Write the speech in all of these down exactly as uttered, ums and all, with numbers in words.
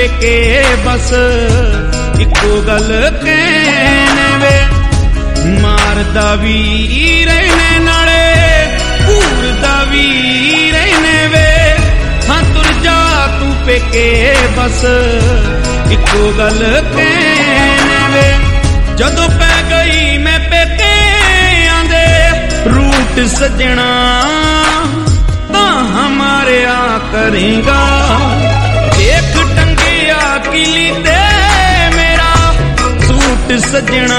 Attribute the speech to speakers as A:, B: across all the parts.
A: पेके बस इको गल कहने वे मारदा भी रहने नाले घूरदा भी रहने वे हाँ तुर जा तू पेके बस इको गल कहने वे जदों पै गई मैं पेके आंदे रूट सजना हमारे आ करेगा देख टंगिया किली दे मेरा सूट सजना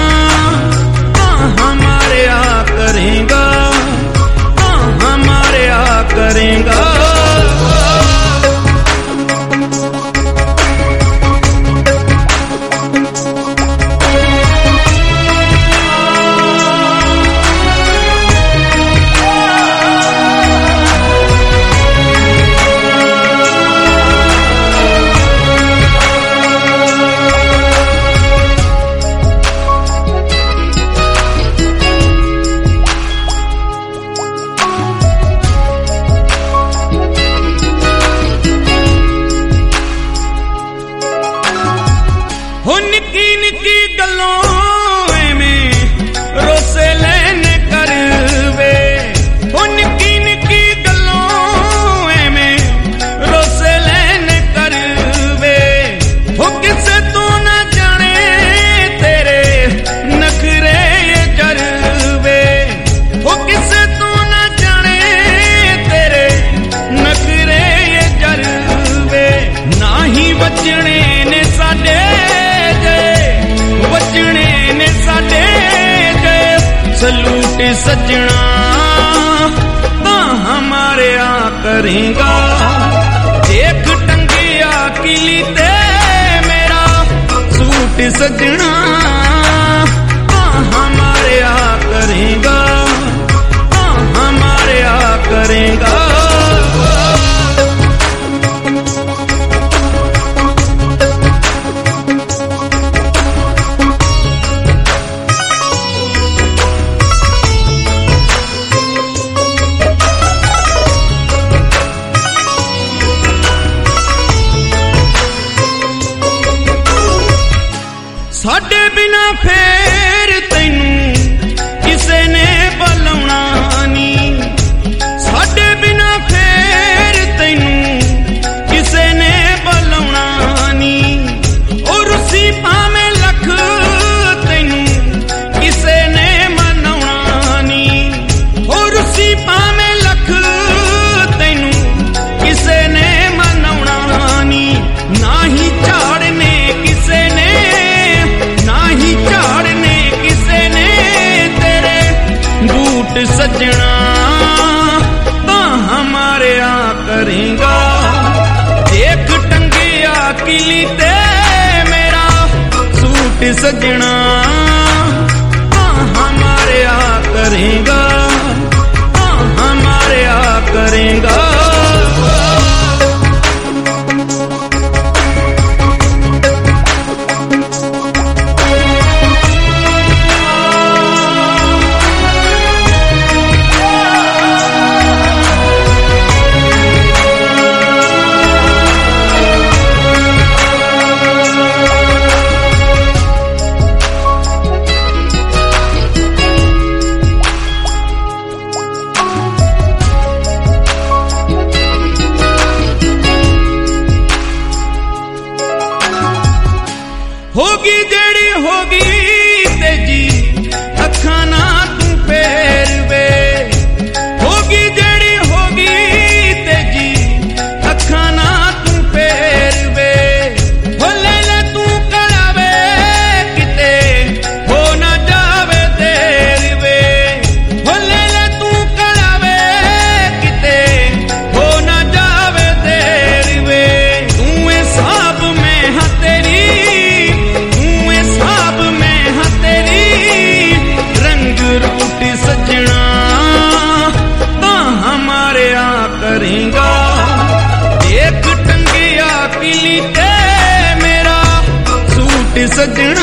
A: हमारे आ करेगा हमारे आ करेगा सलूट सजना हमारे आ करेगा देख टंगिया किली ते मेरा सूट सजना हमारे आ करेगा हमारे आ करेगा साडे बिना फेर तैनू किसे ने बुलाउणा नी साडे बिना फेर तैनू किसे ने बुलाउणा नी और उसी भावें लख तैनू किसे ने मनाउणा नी और उसी भावें लख तैनू किसे ने मनाउणा नी ना ही झाड़ने किसे ने झाड़ने किसे ने तेरे बूट सजना हमारे आ करेगा देख टंगिया किली ते मेरा सूट सजना हमारे आ करेगा हमारे आ करेगा होगी जेड़ी होगी तेजी अखा ना तू फेर वे होगी जेड़ी होगी तेजी अखा ना तू फेर वे हो ले ले तू करावे किते हो ना जावे देर वे हो ले ले तू करावे किते हो ना जावे देर वे तू हिसाब में हाँ तेरी सजना हमारे आ करेगा देख टंगिया किली ते मेरा सूट सजना